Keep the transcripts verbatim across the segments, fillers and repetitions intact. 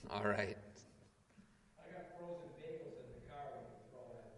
All right. I got frozen bagels in the car we can throw at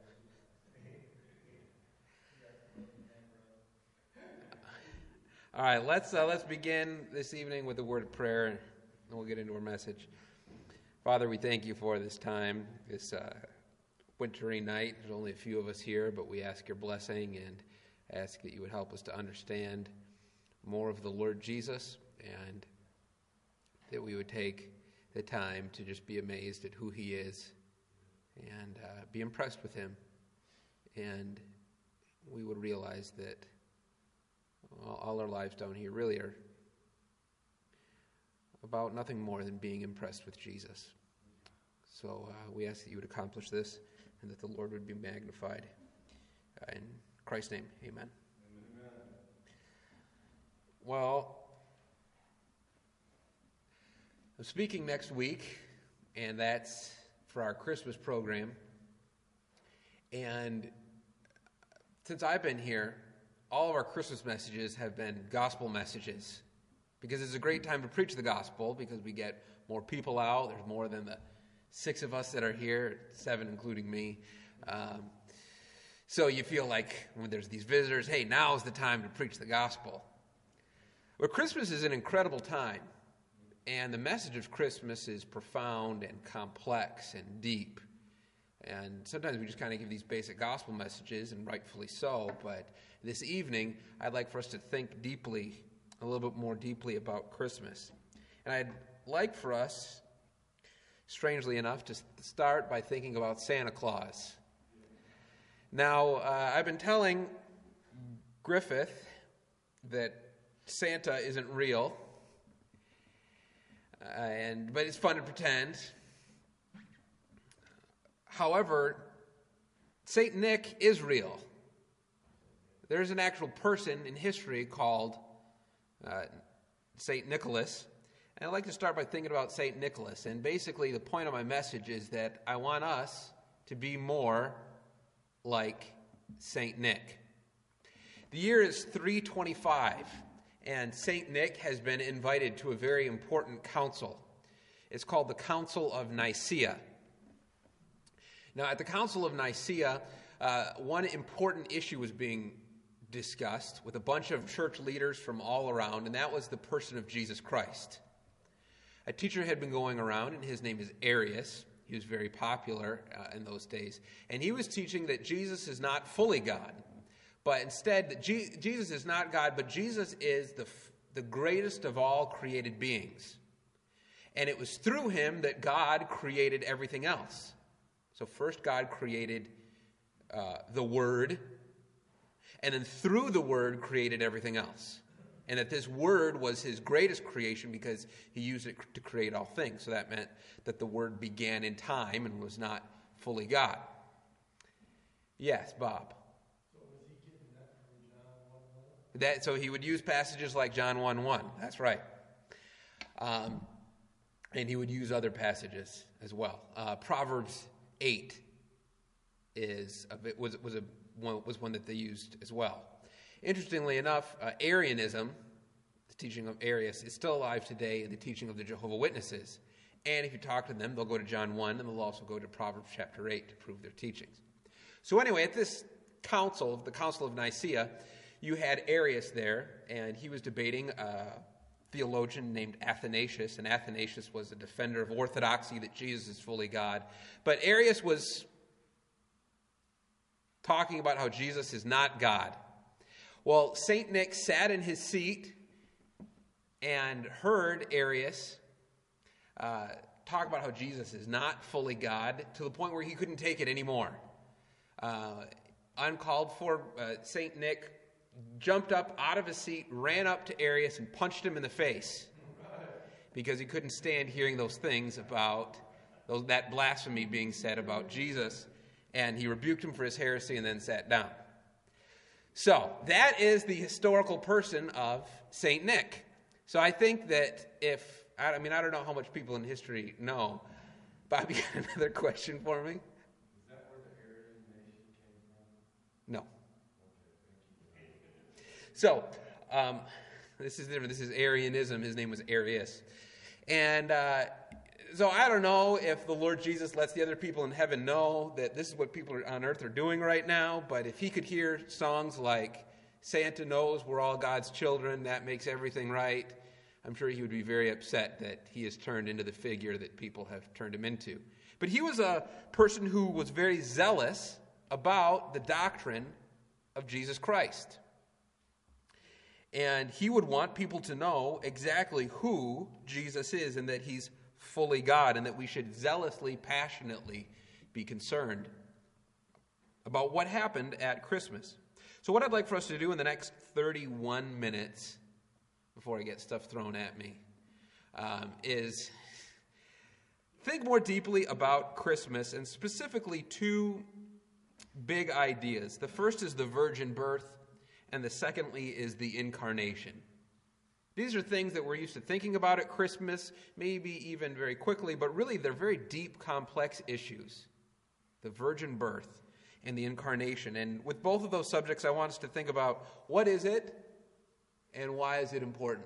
them. All right, let's uh, let's begin this evening with a word of prayer, and we'll get into our message. Father, we thank you for this time, this uh, wintry night. There's only a few of us here, but we ask your blessing and ask that you would help us to understand more of the Lord Jesus, and that we would take the time to just be amazed at who he is and uh, be impressed with him. And we would realize that all, all our lives down here really are about nothing more than being impressed with Jesus. So uh, we ask that you would accomplish this and that the Lord would be magnified. Uh, in Christ's name, amen. Amen. Well, I'm speaking next week, and that's for our Christmas program. And since I've been here, all of our Christmas messages have been gospel messages, because it's a great time to preach the gospel, because we get more people out. There's more than the six of us that are here, seven including me. Um, so you feel like when there's these visitors, hey, now's the time to preach the gospel. Well, Christmas is an incredible time, and the message of Christmas is profound and complex and deep. And sometimes we just kind of give these basic gospel messages, and rightfully so, but this evening I'd like for us to think deeply, a little bit more deeply about Christmas. And I'd like for us, strangely enough, to start by thinking about Santa Claus. Now, uh, I've been telling Griffith that Santa isn't real, uh, and but it's fun to pretend. However, Saint Nick is real. There's an actual person in history called uh, Saint Nicholas. And I'd like to start by thinking about Saint Nicholas. And basically the point of my message is that I want us to be more like Saint Nick. The year is three twenty-five, and Saint Nick has been invited to a very important council. It's called the Council of Nicaea. Now, at the Council of Nicaea, uh, one important issue was being discussed with a bunch of church leaders from all around, and that was the person of Jesus Christ. A teacher had been going around, and his name is Arius. He was very popular uh, in those days, and he was teaching that Jesus is not fully God, but instead that Je- Jesus is not God, but Jesus is the f- the greatest of all created beings, and it was through him that God created everything else. So first God created uh, the Word, and then through the Word created everything else. And that this Word was his greatest creation because he used it to create all things. So that meant that the Word began in time and was not fully God. Yes, Bob. So was he getting that from John one one? That, so he would use passages like John one one. That's right. Um, and he would use other passages as well. Uh, Proverbs eight is a bit, was was a one, was one that they used as well. Interestingly enough, uh, Arianism, the teaching of Arius, is still alive today in the teaching of the Jehovah's Witnesses. And if you talk to them, they'll go to John one, and they'll also go to Proverbs chapter eight to prove their teachings. So anyway, at this council, the Council of Nicaea, you had Arius there, and he was debating a theologian named Athanasius, and Athanasius was a defender of orthodoxy that Jesus is fully God. But Arius was talking about how Jesus is not God. Well, Saint Nick sat in his seat and heard Arius uh, talk about how Jesus is not fully God, to the point where he couldn't take it anymore. Uh, uncalled for, uh, Saint Nick jumped up out of his seat, ran up to Arius, and punched him in the face because he couldn't stand hearing those things about those, that blasphemy being said about Jesus. And he rebuked him for his heresy and then sat down. So that is the historical person of Saint Nick. So I think that if, I mean, I don't know how much people in history know. Bobby, got another question for me? Is that where the Aryan nation came from? No. So, um, this is different. This is Arianism. His name was Arius. And uh, So I don't know if the Lord Jesus lets the other people in heaven know that this is what people on earth are doing right now, but if he could hear songs like Santa knows we're all God's children, that makes everything right, I'm sure he would be very upset that he is turned into the figure that people have turned him into. But he was a person who was very zealous about the doctrine of Jesus Christ. And he would want people to know exactly who Jesus is and that he's fully God, and that we should zealously, passionately be concerned about what happened at Christmas. So what I'd like for us to do in the next thirty-one minutes, before I get stuff thrown at me, um, is think more deeply about Christmas, and specifically two big ideas. The first is the virgin birth, and the secondly is the incarnation. These are things that we're used to thinking about at Christmas, maybe even very quickly, but really they're very deep, complex issues. The virgin birth and the incarnation. And with both of those subjects, I want us to think about what is it and why is it important?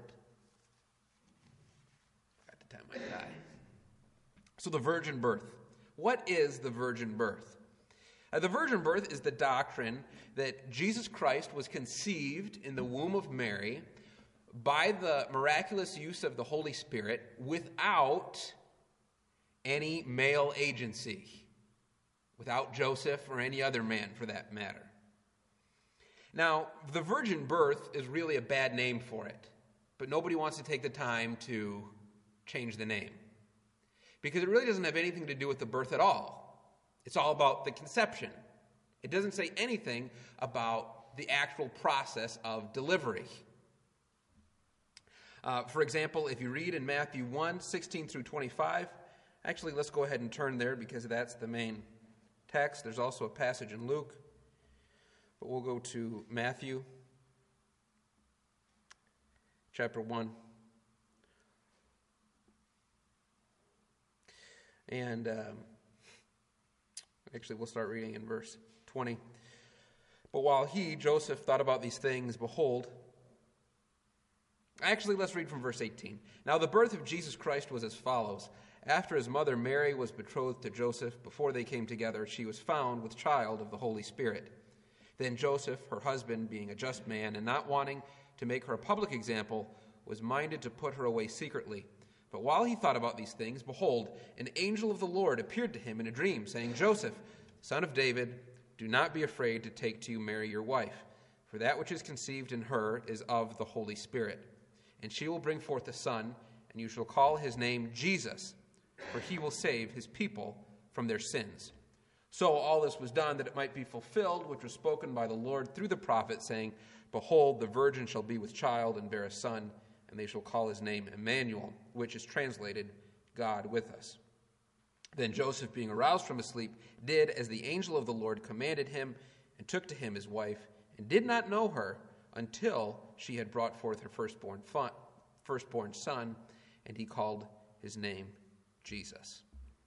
Got to tie my tie. So the virgin birth. What is the virgin birth? Uh, the virgin birth is the doctrine that Jesus Christ was conceived in the womb of Mary by the miraculous use of the Holy Spirit without any male agency, without Joseph or any other man for that matter. Now, the virgin birth is really a bad name for it, but nobody wants to take the time to change the name because it really doesn't have anything to do with the birth at all. It's all about the conception. It doesn't say anything about the actual process of delivery. Uh, for example, if you read in Matthew one, sixteen through twenty-five, actually let's go ahead and turn there because that's the main text. There's also a passage in Luke, but we'll go to Matthew chapter one. And um, actually we'll start reading in verse twenty. But while he, Joseph, thought about these things, behold, Actually, let's read from verse eighteen. Now the birth of Jesus Christ was as follows. After his mother Mary was betrothed to Joseph, before they came together, she was found with child of the Holy Spirit. Then Joseph, her husband, being a just man, and not wanting to make her a public example, was minded to put her away secretly. But while he thought about these things, behold, an angel of the Lord appeared to him in a dream, saying, Joseph, son of David, do not be afraid to take to you Mary your wife, for that which is conceived in her is of the Holy Spirit. And she will bring forth a son, and you shall call his name Jesus, for he will save his people from their sins. So all this was done that it might be fulfilled, which was spoken by the Lord through the prophet, saying, Behold, the virgin shall be with child and bear a son, and they shall call his name Emmanuel, which is translated, God with us. Then Joseph, being aroused from his sleep, did as the angel of the Lord commanded him, and took to him his wife, and did not know her until she had brought forth her firstborn, fun, firstborn son, and he called his name Jesus.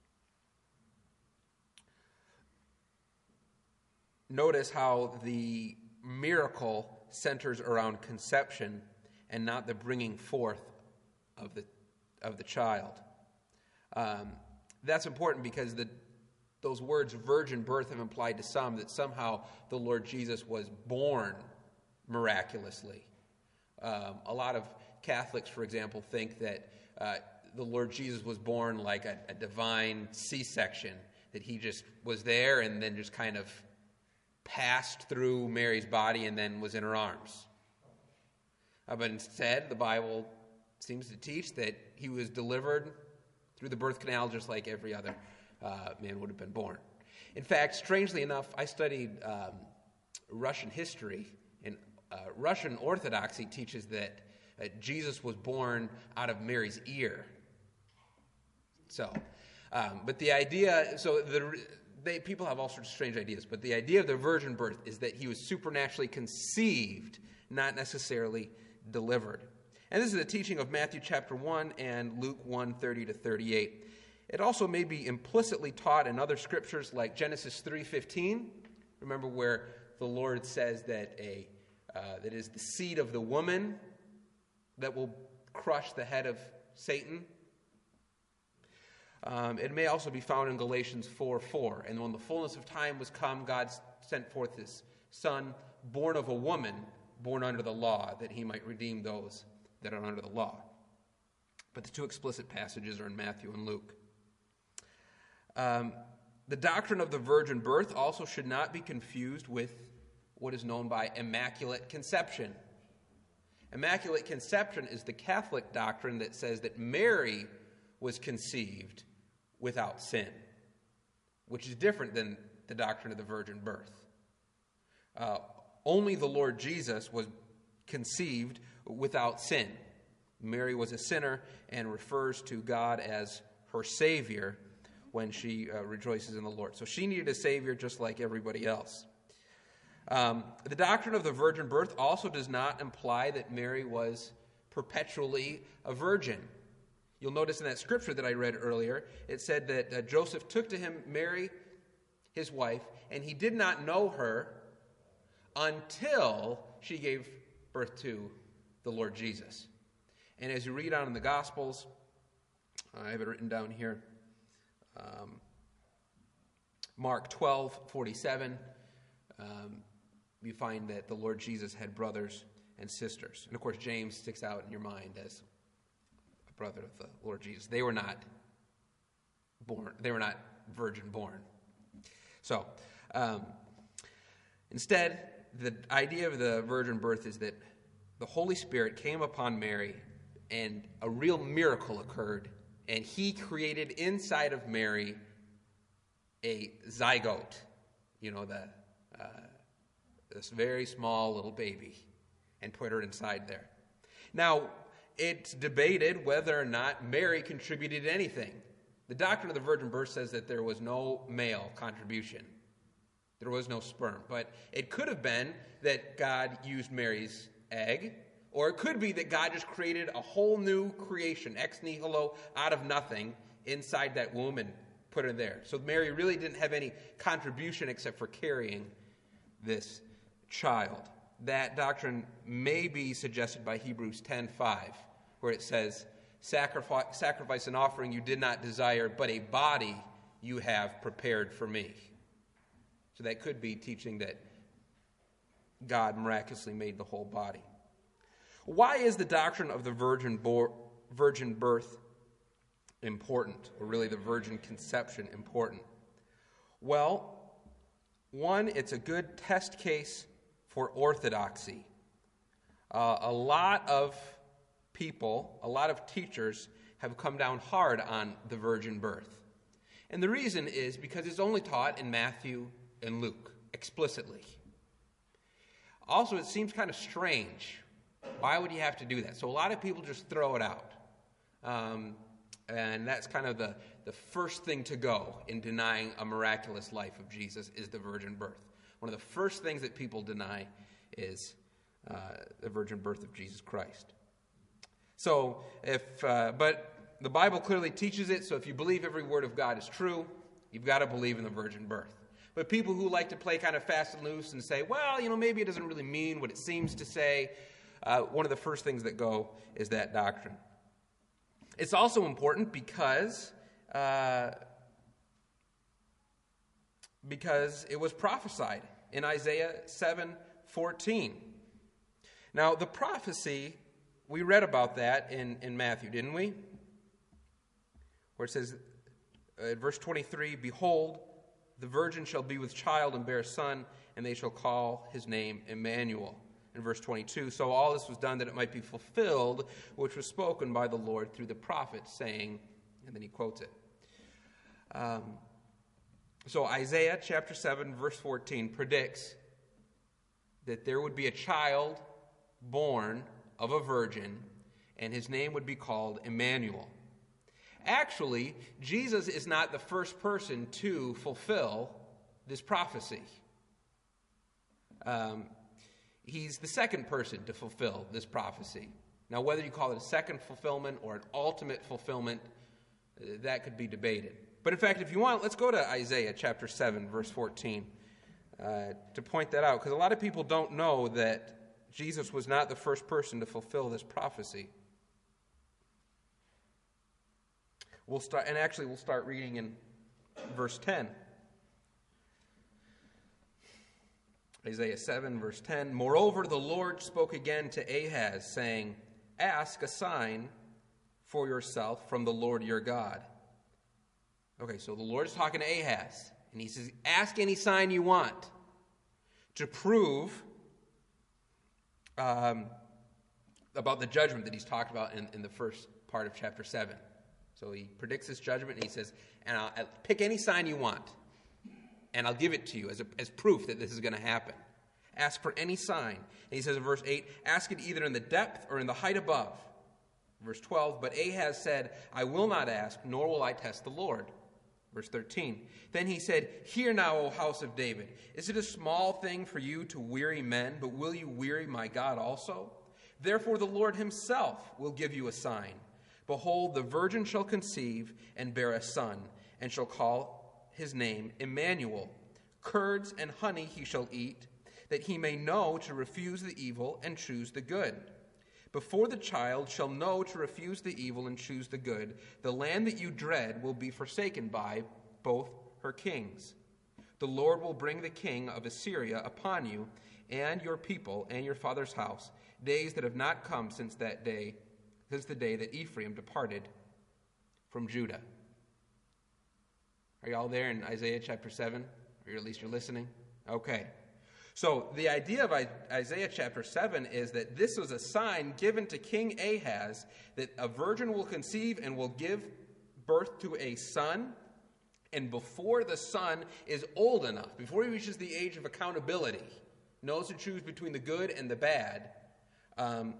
Notice how the miracle centers around conception and not the bringing forth of the of the child. Um, that's important because the those words virgin birth have implied to some that somehow the Lord Jesus was born miraculously. Um, a lot of Catholics, for example, think that uh, the Lord Jesus was born like a, a divine C-section, that he just was there and then just kind of passed through Mary's body and then was in her arms. Uh, but instead, the Bible seems to teach that he was delivered through the birth canal just like every other uh, man would have been born. In fact, strangely enough, I studied um, Russian history, and uh, Russian Orthodoxy teaches that uh, Jesus was born out of Mary's ear. So, um, but the idea, so the They, people have all sorts of strange ideas, but the idea of the virgin birth is that he was supernaturally conceived, not necessarily delivered. And this is the teaching of Matthew chapter one and Luke one, thirty to thirty-eight. It also may be implicitly taught in other scriptures like Genesis three fifteen. Remember where the Lord says that a uh, that is the seed of the woman that will crush the head of Satan. Um, it may also be found in Galatians four four. And when the fullness of time was come, God sent forth his Son, born of a woman, born under the law, that he might redeem those that are under the law. But the two explicit passages are in Matthew and Luke. Um, the doctrine of the virgin birth also should not be confused with what is known by immaculate conception. Immaculate conception is the Catholic doctrine that says that Mary was conceived without sin, which is different than the doctrine of the virgin birth. Uh, only the Lord Jesus was conceived without sin. Mary was a sinner and refers to God as her Savior when she uh, rejoices in the Lord. So she needed a Savior just like everybody else. Um, the doctrine of the virgin birth also does not imply that Mary was perpetually a virgin. You'll notice in that scripture that I read earlier, it said that uh, Joseph took to him Mary, his wife, and he did not know her until she gave birth to the Lord Jesus. And as you read on in the Gospels, I have it written down here, um, Mark twelve forty-seven, um, you find that the Lord Jesus had brothers and sisters. And of course, James sticks out in your mind as a brother of the Lord Jesus. They were not born, they were not virgin born. So, um, instead, the idea of the virgin birth is that the Holy Spirit came upon Mary and a real miracle occurred, and he created inside of Mary a zygote, you know, the uh, this very small little baby, and put her inside there. Now, it's debated whether or not Mary contributed anything. The doctrine of the virgin birth says that there was no male contribution. There was no sperm. But it could have been that God used Mary's egg, or it could be that God just created a whole new creation, ex nihilo, out of nothing, inside that womb and put her there. So Mary really didn't have any contribution except for carrying this child. That doctrine may be suggested by Hebrews ten five, where it says, sacrifice, sacrifice and offering you did not desire, but a body you have prepared for me. So that could be teaching that God miraculously made the whole body. Why is the doctrine of the virgin, bo- virgin birth important, or really the virgin conception important? Well, one, it's a good test case for orthodoxy. Uh, a lot of people, a lot of teachers have come down hard on the virgin birth. And the reason is because it's only taught in Matthew and Luke explicitly. Also, it seems kind of strange. Why would you have to do that? So a lot of people just throw it out. Um, and that's kind of the, the first thing to go in denying a miraculous life of Jesus is the virgin birth. One of the first things that people deny is uh, the virgin birth of Jesus Christ. So, if uh, but the Bible clearly teaches it, so if you believe every word of God is true, you've got to believe in the virgin birth. But people who like to play kind of fast and loose and say, well, you know, maybe it doesn't really mean what it seems to say, uh, one of the first things that go is that doctrine. It's also important because uh, because it was prophesied in Isaiah seven fourteen. Now, the prophecy, we read about that in, in Matthew, didn't we? Where it says, uh, verse twenty-three, behold, the virgin shall be with child and bear a son, and they shall call his name Emmanuel. In verse twenty-two, so all this was done that it might be fulfilled, which was spoken by the Lord through the prophet, saying, and then he quotes it. Um, so Isaiah chapter seven, verse fourteen predicts that there would be a child born of a virgin, and his name would be called Emmanuel. Actually, Jesus is not the first person to fulfill this prophecy. Um, he's the second person to fulfill this prophecy. Now, whether you call it a second fulfillment or an ultimate fulfillment, uh, that could be debated. But in fact, if you want, let's go to Isaiah chapter seven, verse fourteen, uh, to point that out, because a lot of people don't know that Jesus was not the first person to fulfill this prophecy. We'll start, and actually we'll start reading in verse ten. Isaiah seven, verse ten. Moreover, the Lord spoke again to Ahaz, saying, ask a sign for yourself from the Lord your God. Okay, so the Lord is talking to Ahaz, and he says, ask any sign you want to prove um, about the judgment that he's talked about in, in the first part of chapter seven. So he predicts this judgment, and he says, and I'll, I'll pick any sign you want, and I'll give it to you as, a, as proof that this is going to happen. Ask for any sign. And he says in verse eight, ask it either in the depth or in the height above. Verse twelve, but Ahaz said, I will not ask, nor will I test the Lord. Verse thirteen, then he said, hear now, O house of David, is it a small thing for you to weary men, but will you weary my God also? Therefore the Lord himself will give you a sign. Behold, the virgin shall conceive and bear a son, and shall call his name Emmanuel. Curds and honey he shall eat, that he may know to refuse the evil and choose the good. Before the child shall know to refuse the evil and choose the good, the land that you dread will be forsaken by both her kings. The Lord will bring the king of Assyria upon you and your people and your father's house, days that have not come since that day, since the day that Ephraim departed from Judah. Are you all there in Isaiah chapter seven? Or at least you're listening? Okay. So the idea of Isaiah chapter seven is that this was a sign given to King Ahaz that a virgin will conceive and will give birth to a son. And before the son is old enough, before he reaches the age of accountability, knows to choose between the good and the bad, um,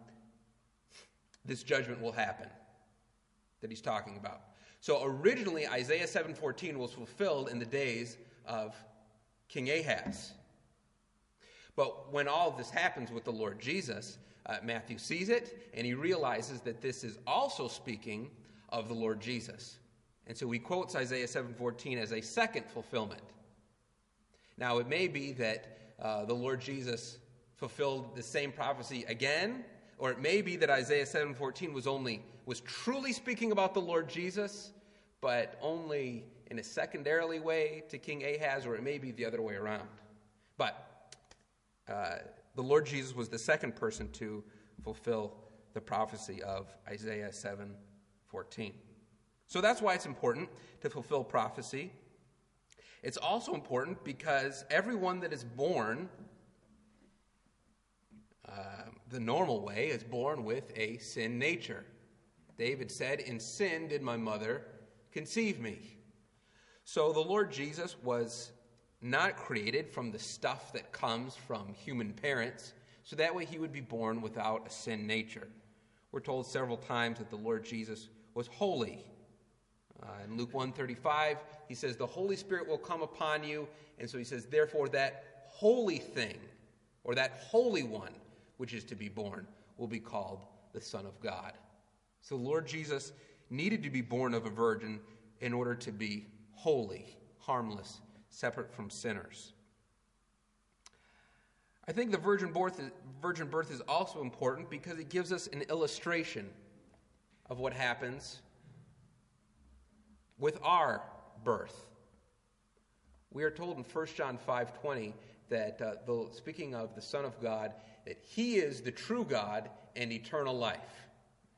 this judgment will happen that he's talking about. So originally Isaiah seven fourteen was fulfilled in the days of King Ahaz. But when all of this happens with the Lord Jesus, uh, Matthew sees it, and he realizes that this is also speaking of the Lord Jesus. And so he quotes Isaiah seven fourteen as a second fulfillment. Now, it may be that uh, the Lord Jesus fulfilled the same prophecy again, or it may be that Isaiah seven fourteen was only was truly speaking about the Lord Jesus, but only in a secondarily way to King Ahaz, or it may be the other way around. But Uh, the Lord Jesus was the second person to fulfill the prophecy of Isaiah seven fourteen. So that's why it's important to fulfill prophecy. It's also important because everyone that is born uh, the normal way is born with a sin nature. David said, in sin did my mother conceive me. So the Lord Jesus was not created from the stuff that comes from human parents, so that way he would be born without a sin nature. We're told several times that the Lord Jesus was holy. Uh, in Luke one thirty-five, he says, the Holy Spirit will come upon you, and so he says, therefore that holy thing, or that holy one, which is to be born, will be called the Son of God. So the Lord Jesus needed to be born of a virgin in order to be holy, harmless, separate from sinners. I think the virgin birth, virgin birth is also important because it gives us an illustration of what happens with our birth. We are told in First John five twenty that, uh, the, speaking of the Son of God, that he is the true God and eternal life.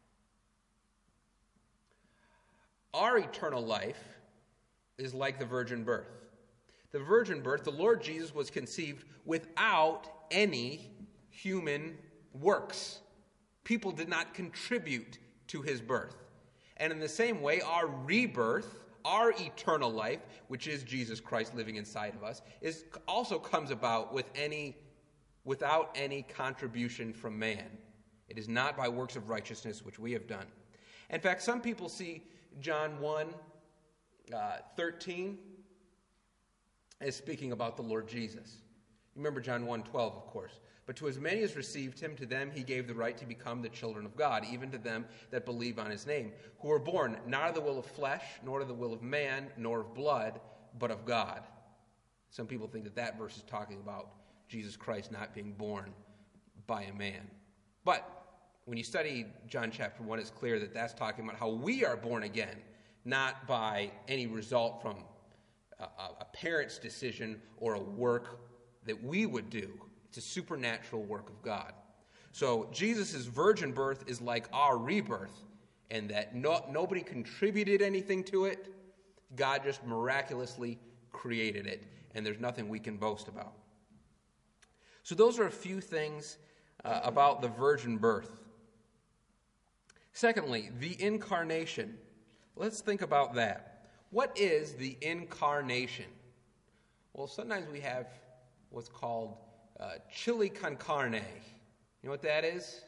Our eternal life is like the virgin birth. The virgin birth, the Lord Jesus was conceived without any human works. People did not contribute to his birth. And in the same way, our rebirth, our eternal life, which is Jesus Christ living inside of us, is also comes about with any, without any contribution from man. It is not by works of righteousness which we have done. In fact, some people see John one thirteen as speaking about the Lord Jesus. Remember John one twelve, of course. But to as many as received him, to them he gave the right to become the children of God, even to them that believe on his name, who were born not of the will of flesh, nor of the will of man, nor of blood, but of God. Some people think that that verse is talking about Jesus Christ not being born by a man. But when you study John chapter one, it's clear that that's talking about how we are born again, not by any result from a, a parent's decision or a work that we would do. It's a supernatural work of God. So Jesus' virgin birth is like our rebirth, and that no, nobody contributed anything to it. God just miraculously created it, and there's nothing we can boast about. So those are a few things uh, about the virgin birth. Secondly, the incarnation. Let's think about that. What is the incarnation? Well, sometimes we have what's called uh, chili con carne. You know what that is?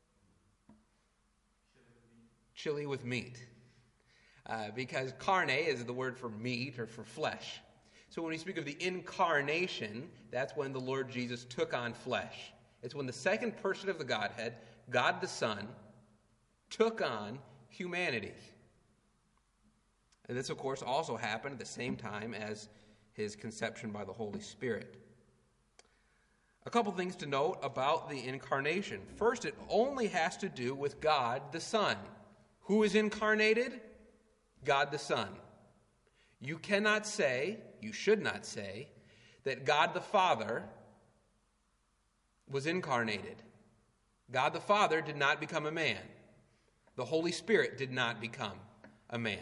Chili with meat. Uh, because carne is the word for meat or for flesh. So when we speak of the incarnation, that's when the Lord Jesus took on flesh. It's when the second person of the Godhead, God the Son, took on humanity. And this, of course, also happened at the same time as his conception by the Holy Spirit. A couple things to note about the incarnation. First, it only has to do with God the Son. Who is incarnated? God the Son. You cannot say, you should not say, that God the Father was incarnated. God the Father did not become a man. The Holy Spirit did not become a man.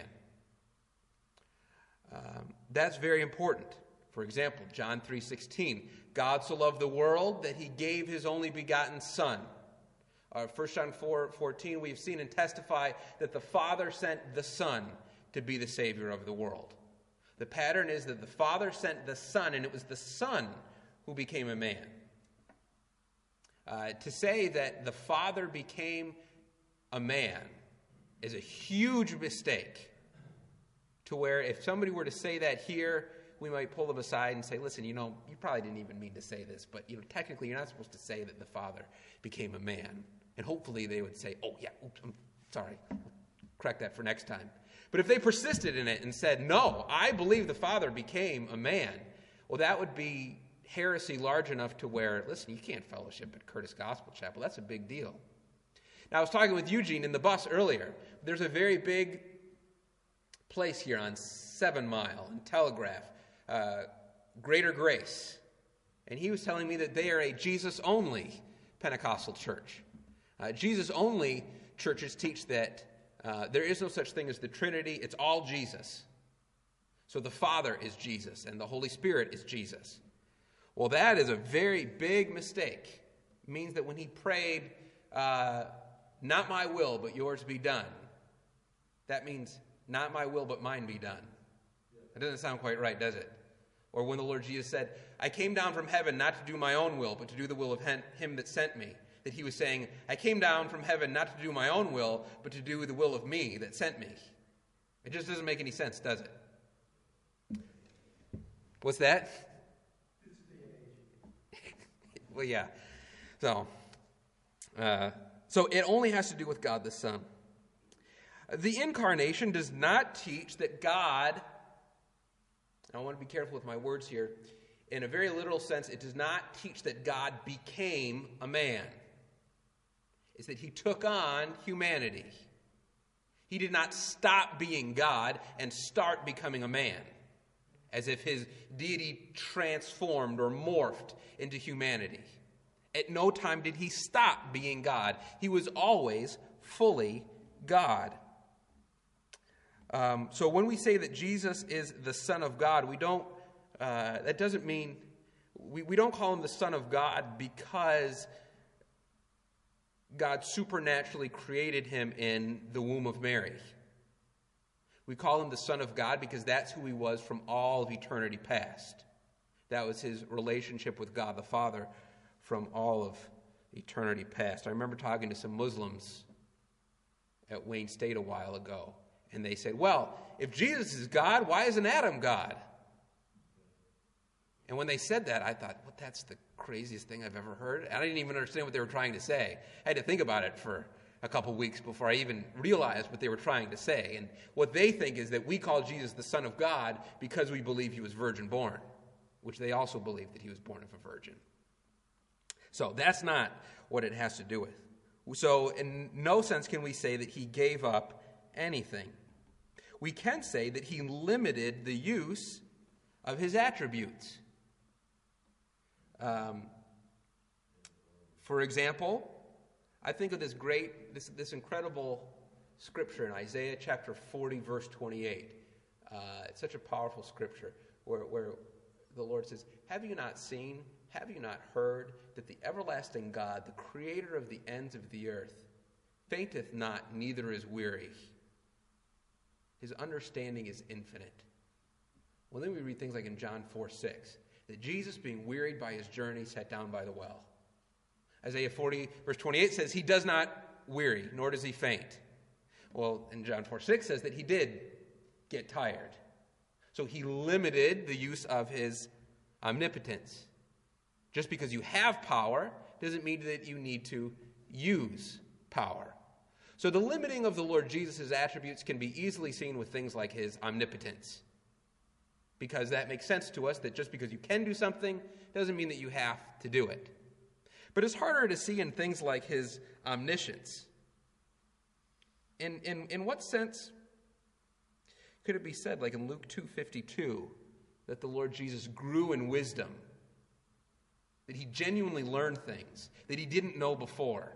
Um, that's very important. For example, John three sixteen, God so loved the world that he gave his only begotten Son. Uh, First John four fourteen, we've seen and testify that the Father sent the Son to be the Savior of the world. The pattern is that the Father sent the Son, and it was the Son who became a man. Uh, to say that the Father became a man is a huge mistake, to where if somebody were to say that here, we might pull them aside and say, listen, you know, you probably didn't even mean to say this, but you know, technically you're not supposed to say that the Father became a man. And hopefully they would say, oh yeah, oops, I'm sorry, correct that for next time. But if they persisted in it and said, no, I believe the Father became a man, well, that would be heresy large enough to where, listen, you can't fellowship at Curtis Gospel Chapel. That's a big deal. Now, I was talking with Eugene in the bus earlier. There's a very big place here on Seven Mile and Telegraph, uh, Greater Grace. And he was telling me that they are a Jesus-only Pentecostal church. Uh, Jesus-only churches teach that uh, there is no such thing as the Trinity. It's all Jesus. So the Father is Jesus and the Holy Spirit is Jesus. Well, that is a very big mistake. It means that when he prayed, uh, not my will, but yours be done, that means not my will, but mine be done. That doesn't sound quite right, does it? Or when the Lord Jesus said, I came down from heaven not to do my own will, but to do the will of him that sent me. That he was saying, I came down from heaven not to do my own will, but to do the will of me that sent me. It just doesn't make any sense, does it? What's that? Well, yeah. So, uh, so it only has to do with God the Son. The incarnation does not teach that God, I want to be careful with my words here, in a very literal sense, it does not teach that God became a man. It's that he took on humanity. He did not stop being God and start becoming a man, as if his deity transformed or morphed into humanity. At no time did he stop being God. He was always fully God. Um, so when we say that Jesus is the Son of God, we don't. Uh, that doesn't mean we, we don't call him the Son of God because God supernaturally created him in the womb of Mary. We call him the Son of God because that's who he was from all of eternity past. That was his relationship with God the Father from all of eternity past. I remember talking to some Muslims at Wayne State a while ago, and they said, well, if Jesus is God, why isn't Adam God? And when they said that, I thought, well, that's the craziest thing I've ever heard. I didn't even understand what they were trying to say. I had to think about it for a couple weeks before I even realized what they were trying to say. And what they think is that we call Jesus the Son of God because we believe he was virgin born, which they also believe that he was born of a virgin. So that's not what it has to do with. So in no sense can we say that he gave up anything. we can say that he limited the use of his attributes. Um, for example, I think of this great, this, this incredible scripture in Isaiah chapter forty, verse twenty-eight. Uh, it's such a powerful scripture where, where the Lord says, "Have you not seen, have you not heard, that the everlasting God, the creator of the ends of the earth, fainteth not, neither is weary. His understanding is infinite." Well, then we read things like in John four six, that Jesus, being wearied by his journey, sat down by the well. Isaiah forty, verse twenty-eight says, he does not weary, nor does he faint. Well, in John four six says that he did get tired. So he limited the use of his omnipotence. Just because you have power doesn't mean that you need to use power. So the limiting of the Lord Jesus' attributes can be easily seen with things like his omnipotence. Because that makes sense to us, that just because you can do something doesn't mean that you have to do it. But it's harder to see in things like his omniscience. In, in, in what sense could it be said, like in Luke two fifty-two, that the Lord Jesus grew in wisdom, that he genuinely learned things that he didn't know before?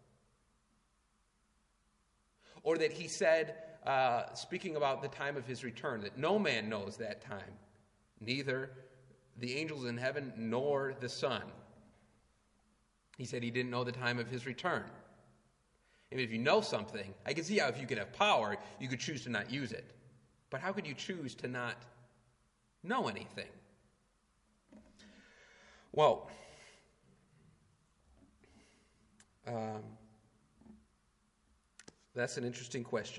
Or that he said, uh, speaking about the time of his return, that no man knows that time, neither the angels in heaven nor the Son. He said he didn't know the time of his return. And if you know something, I can see how if you could have power, you could choose to not use it. But how could you choose to not know anything? Well, um, that's an interesting question.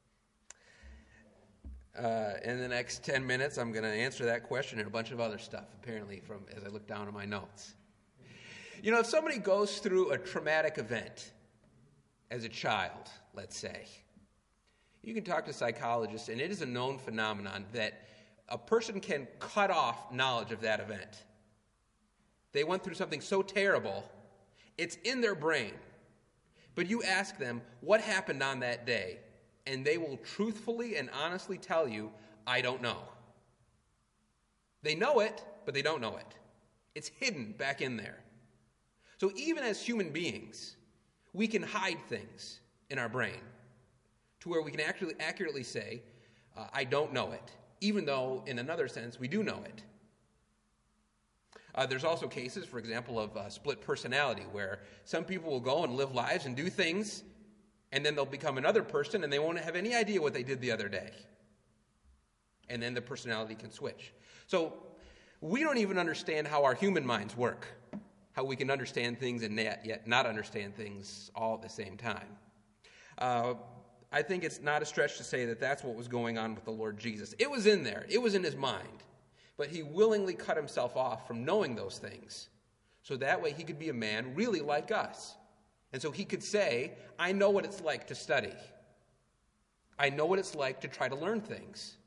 Uh, in the next ten minutes, I'm going to answer that question and a bunch of other stuff, apparently, from as I look down at my notes. You know, if somebody goes through a traumatic event as a child, let's say, you can talk to psychologists, and it is a known phenomenon that a person can cut off knowledge of that event. They went through something so terrible, it's in their brain. But you ask them, what happened on that day? And they will truthfully and honestly tell you, I don't know. They know it, but they don't know it. It's hidden back in there. So even as human beings, we can hide things in our brain to where we can actually accurately say, uh, I don't know it, even though in another sense we do know it. Uh, there's also cases, for example, of uh, split personality, where some people will go and live lives and do things, and then they'll become another person, and they won't have any idea what they did the other day. And then the personality can switch. So we don't even understand how our human minds work, how we can understand things and yet not understand things all at the same time. Uh, I think it's not a stretch to say that that's what was going on with the Lord Jesus. It was in there. It was in his mind. But he willingly cut himself off from knowing those things, so that way he could be a man really like us. And so he could say, I know what it's like to study. I know what it's like to try to learn things.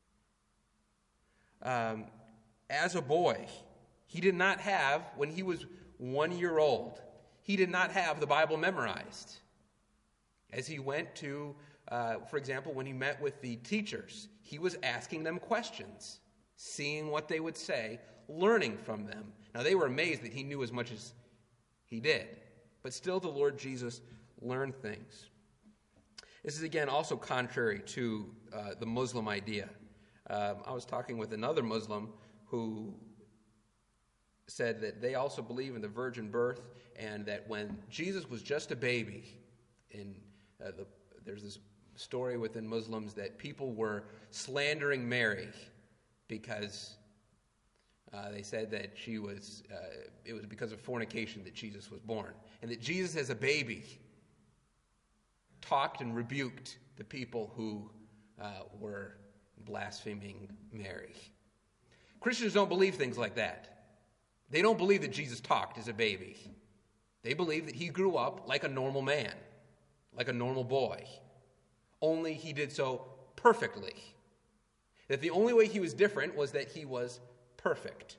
Um, as a boy, he did not have, when he was one year old, he did not have the Bible memorized. As he went to, uh, for example, when he met with the teachers, he was asking them questions, seeing what they would say, learning from them. Now, they were amazed that he knew as much as he did. But still, the Lord Jesus learned things. This is, again, also contrary to uh, the Muslim idea. Um, I was talking with another Muslim who said that they also believe in the virgin birth, and that when Jesus was just a baby, in uh, the, there's this story within Muslims that people were slandering Mary because uh, they said that she was, uh, it was because of fornication that Jesus was born. And that Jesus as a baby talked and rebuked the people who uh, were blaspheming Mary. Christians don't believe things like that. They don't believe that Jesus talked as a baby. They believe that he grew up like a normal man, like a normal boy. Only he did so perfectly. That the only way he was different was that he was perfect.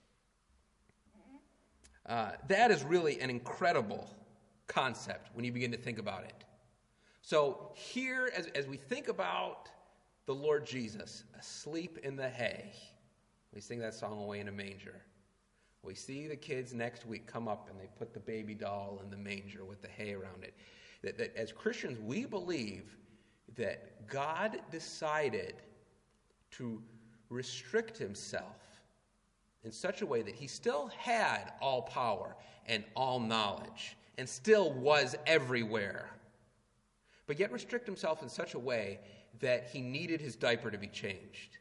Uh, that is really an incredible concept when you begin to think about it. So here, as, as we think about the Lord Jesus asleep in the hay. We sing that song, Away in a Manger. We see the kids next week come up and they put the baby doll in the manger with the hay around it. That, that as Christians, we believe that God decided to restrict himself in such a way that he still had all power and all knowledge and still was everywhere, but yet restrict himself in such a way that he needed his diaper to be changed,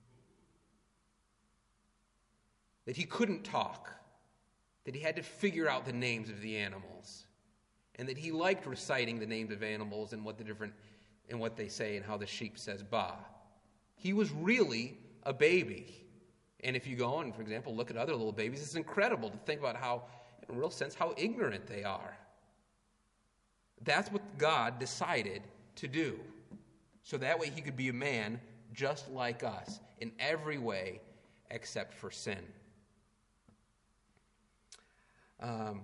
that he couldn't talk, that he had to figure out the names of the animals, and that he liked reciting the names of animals and what the different and what they say and how the sheep says ba. He was really a baby. And if you go and, for example, look at other little babies, it's incredible to think about how, in a real sense, how ignorant they are. That's what God decided to do. So that way he could be a man just like us in every way except for sin. Um,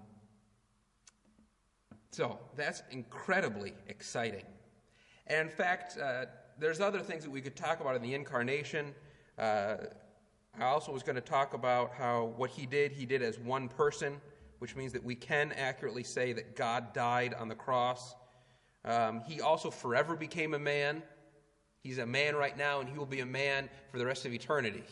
so that's incredibly exciting. And in fact, uh, there's other things that we could talk about in the incarnation. Uh, I also was going to talk about how what he did, he did as one person, which means that we can accurately say that God died on the cross. Um, he also forever became a man. He's a man right now, and he will be a man for the rest of eternity.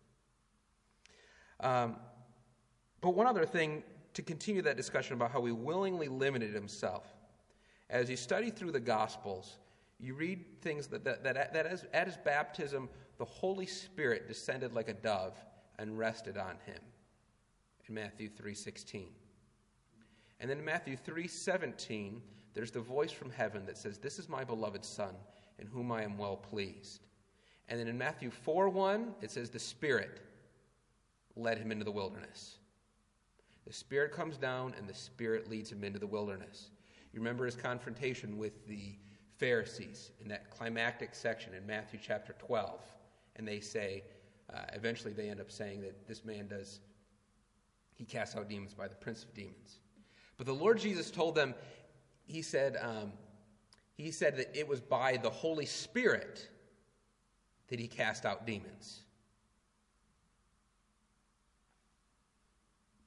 Um, but one other thing, to continue that discussion about how he willingly limited himself. As you study through the Gospels, you read things that, that, that, that as, at his baptism, the Holy Spirit descended like a dove and rested on him in Matthew three sixteen. And then in Matthew three seventeen, there's the voice from heaven that says, "This is my beloved Son, in whom I am well pleased." And then in Matthew four one, it says, "The Spirit led him into the wilderness." The Spirit comes down, and the Spirit leads him into the wilderness. You remember his confrontation with the Pharisees in that climactic section in Matthew chapter twelve. And they say, uh, eventually they end up saying that this man does, he casts out demons by the prince of demons. But the Lord Jesus told them, he said, um, he said that it was by the Holy Spirit that he cast out demons.